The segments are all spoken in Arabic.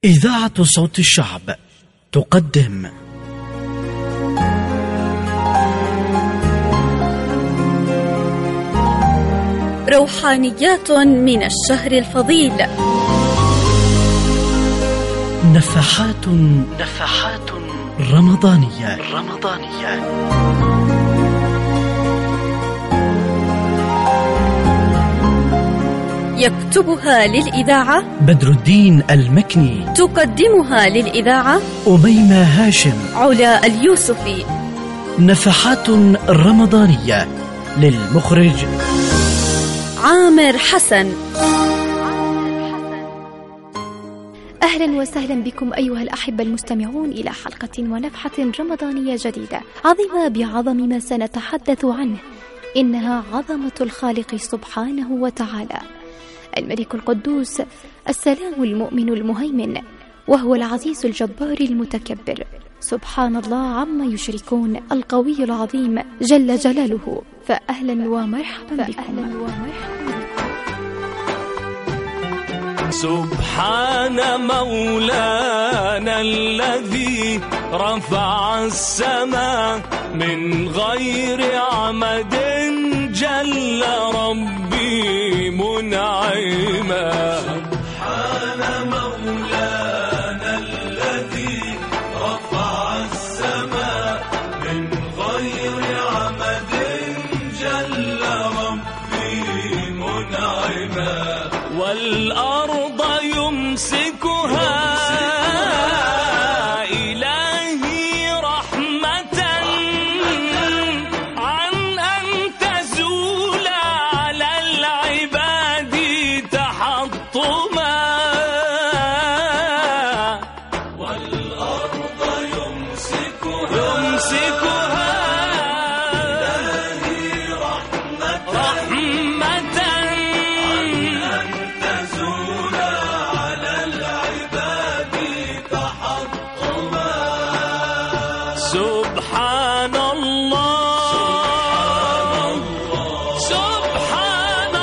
إذاعة صوت الشعب تقدم روحانيات من الشهر الفضيل، نفحات رمضانية. يكتبها للإذاعة بدر الدين المكني، تقدمها للإذاعة أميمة هاشم، علا اليوسفي. نفحات رمضانية للمخرج عامر حسن. أهلا وسهلا بكم أيها الأحبة المستمعون إلى حلقة ونفحة رمضانية جديدة عظيمة بعظم ما سنتحدث عنه. إنها عظمة الخالق سبحانه وتعالى، الملك القدوس، السلام المؤمن المهيمن، وهو العزيز الجبار المتكبر، سبحان الله عما يشركون، القوي العظيم جل جلاله. فأهلا ومرحبا بكم. سبحان مولانا الذي رفع السماء من غير عمد، جل ربي منعما. سبحان مولانا الذي رفع السماء من غير عمد، جل ربي منعما. والأرض يمسكها إلهي رحمة عن أن تزول على العباد تحطما. والأرض يمسكها إلهي رحمة سبحان الله سبحان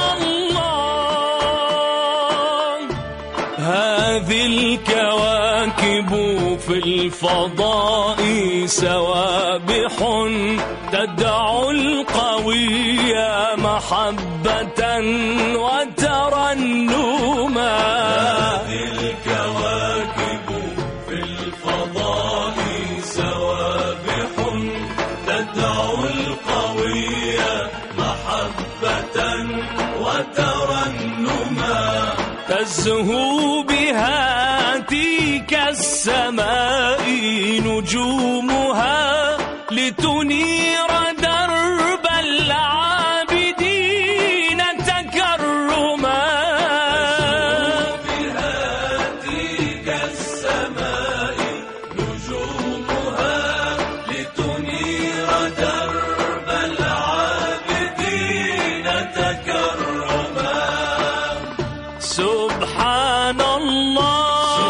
الله. هذه الكواكب في الفضاء سوابح تدعو القوي محبة وترنما. هذه الكواكب في الفضاء سوابح تدعو القوي محبة وترنما. تزهو بها تلك السماء نجومها لتنير درب العابدين تكرما. بها تلك السماء نجومها لتنير درب العابدين تكرما. سبحان الله.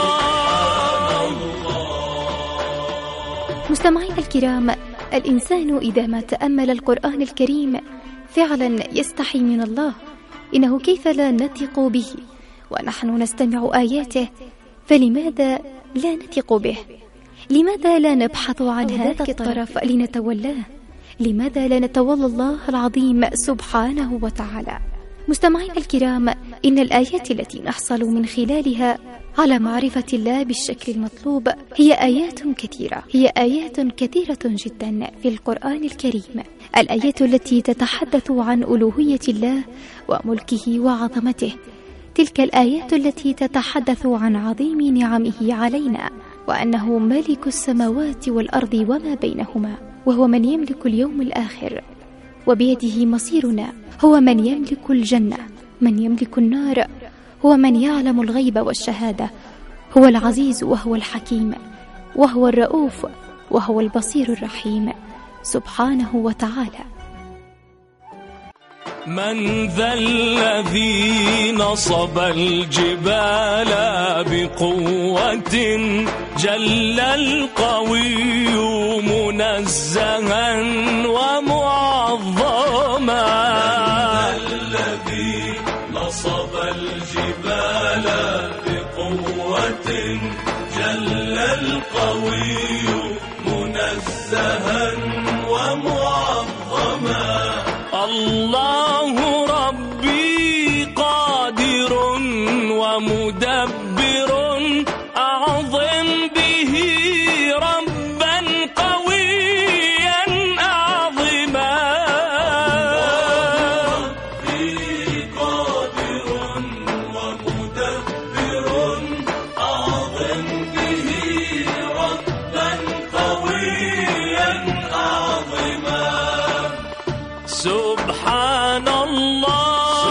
مستمعينا الكرام، الإنسان إذا ما تأمل القرآن الكريم فعلا يستحي من الله. إنه كيف لا نثق به ونحن نستمع آياته؟ فلماذا لا نثق به؟ لماذا لا نبحث عن هذا الطرف لنتولاه؟ لماذا لا نتولى الله العظيم سبحانه وتعالى؟ مستمعينا الكرام، إن الآيات التي نحصل من خلالها على معرفة الله بالشكل المطلوب هي آيات كثيرة جدا في القرآن الكريم. الآيات التي تتحدث عن ألوهية الله وملكه وعظمته، تلك الآيات التي تتحدث عن عظيم نعمه علينا، وأنه مالك السماوات والأرض وما بينهما، وهو من يملك اليوم الآخر وبيده مصيرنا، هو من يملك الجنة، من يملك النار، هو من يعلم الغيب والشهادة، هو العزيز وهو الحكيم، وهو الرؤوف وهو البصير الرحيم سبحانه وتعالى. من ذا الذي نصب الجبال بقوة جل القوي منزها ومعظما. من ذا الذي نصب الجبال بقوة بقوة جل القوي منزها ومعظما. الله ربي قادر ومدبر أعظم به ربا قويا أعظما. ربي قادر ومدبر أعظم به ربا قويا أعظما. سبحان الله.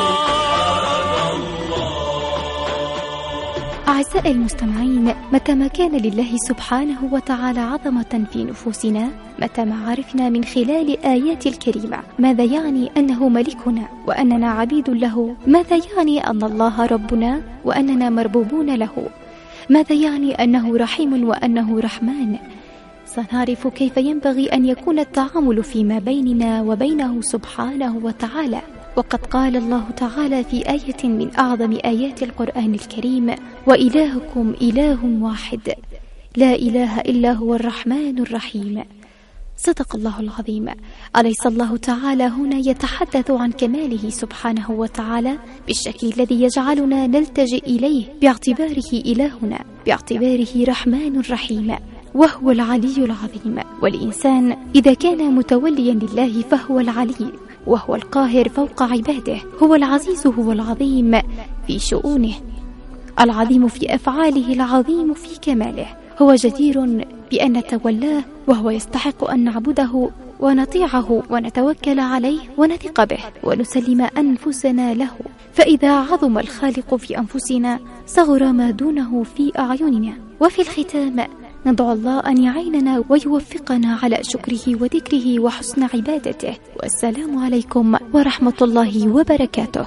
أعزائي المستمعين، متى ما كان لله سبحانه وتعالى عظمة في نفوسنا، متى ما عرفنا من خلال آيات الكريمة ماذا يعني أنه ملكنا وأننا عبيد له، ماذا يعني أن الله ربنا وأننا مربوبون له، ماذا يعني أنه رحيم وأنه رحمن، سنعرف كيف ينبغي أن يكون التعامل فيما بيننا وبينه سبحانه وتعالى. وقد قال الله تعالى في آية من أعظم آيات القرآن الكريم: وإلهكم إله واحد لا إله إلا هو الرحمن الرحيم. صدق الله العظيم. أليس الله تعالى هنا يتحدث عن كماله سبحانه وتعالى بالشكل الذي يجعلنا نلتجئ إليه باعتباره إلهنا، باعتباره رحمن رحيم، وهو العلي العظيم. والإنسان إذا كان متوليا لله فهو العلي، وهو القاهر فوق عباده، هو العزيز، هو العظيم في شؤونه، العظيم في أفعاله، العظيم في كماله. هو جدير بأن نتولاه، وهو يستحق أن نعبده ونطيعه ونتوكل عليه ونثق به ونسلم أنفسنا له. فإذا عظم الخالق في أنفسنا صغر ما دونه في أعيننا. وفي الختام ندعو الله أن يعيننا ويوفقنا على شكره وذكره وحسن عبادته. والسلام عليكم ورحمة الله وبركاته.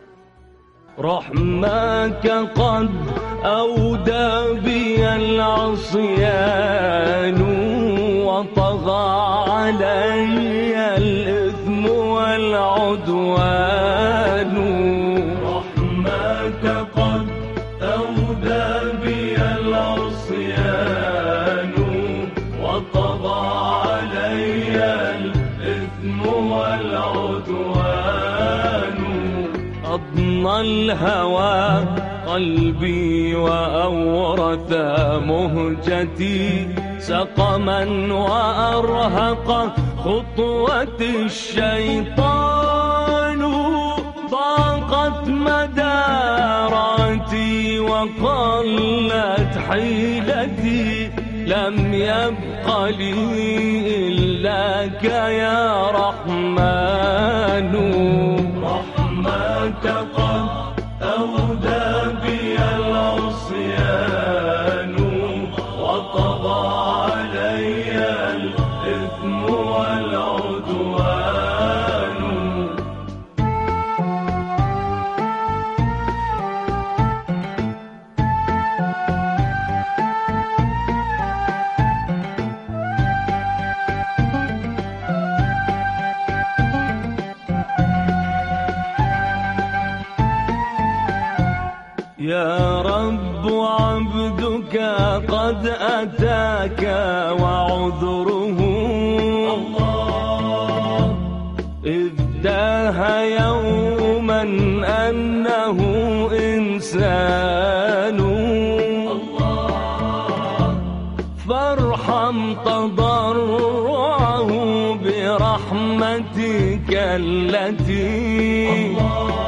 رحمك قد أودى بي العصيان وطغى علي الإثم والعدوان. رحمك قد أودى بي العصيان وطغى علي الإثم والعدوان. أضنى الهوى قلبي وأورث مهجتي سقما وأرهق خطوة الشيطان. ضاقت مداراتي وقلت حيلتي، لم يبق لي إلاك يا رحمن. رحمك قد أودى بي العصيان وطغى علي الإثم والعدوان. يا رب عبدك قد أتاك وعذره الله، إذ تاه يوما أنه إنسان الله، فارحم تضرعه برحمتك التي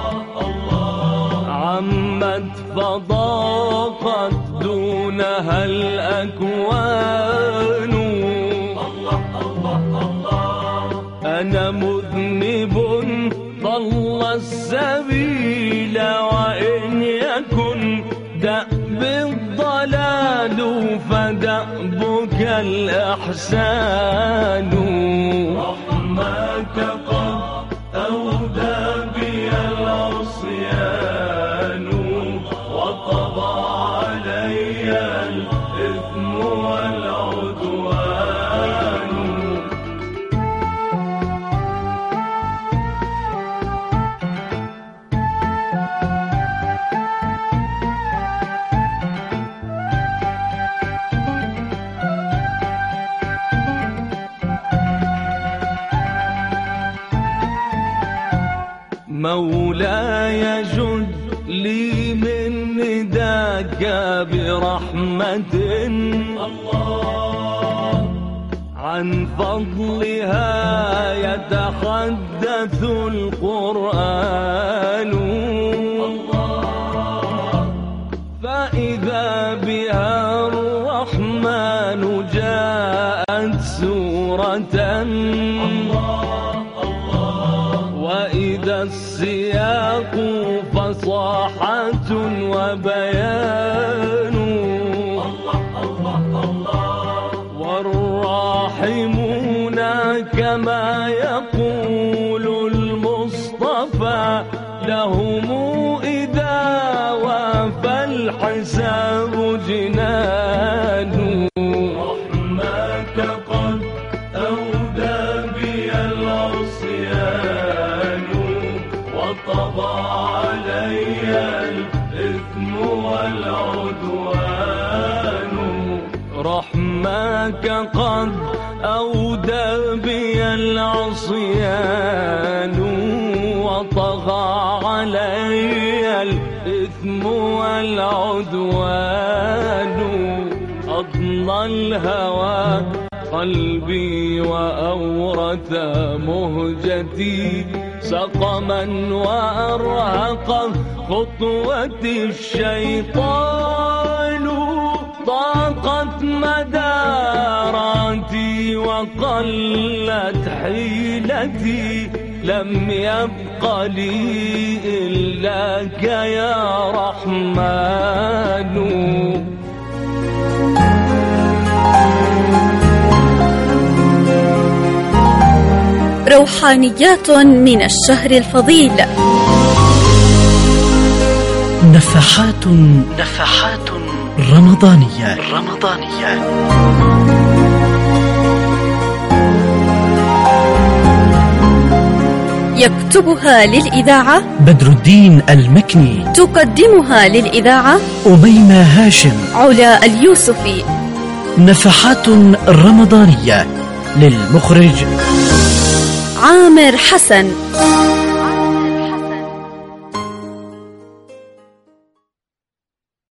عمت فضاقت دونها الأكوان. أنا مذنب ضل السبيل، وإن يكن دأب الضلال فدأبك الإحسان. رحمك قد أودى بي العصيان وطغى علي الإثم والعدوان. مولاي جد لي من نداك برحمة الله عن فضلها يتحدث القرآن الله فإذا بها الرحمن جاءت سورة وإذا السياق فصاحة وبيان والراحمون كما يقول المصطفى لهم إذا وافى الحساب جنان رحمك قد أودى بي العصيان وطبع علي الإثم والعدوان رحمك قد أودى بي العصيان وطغى علي الإثم والعدوان أضنى الهوى قلبي وأورث مهجتي سقما وأرهق خطوتي الشيطان ضاقت مداراتي وقلت حيلتي لم يبق لي إلاك يا رحمن روحانيات من الشهر الفضيل نفحات رمضانية يكتبها للإذاعة بدر الدين المكني، تقدمها للإذاعة أميمة هاشم، علا اليوسفي. نفحات رمضانية للمخرج عامر حسن.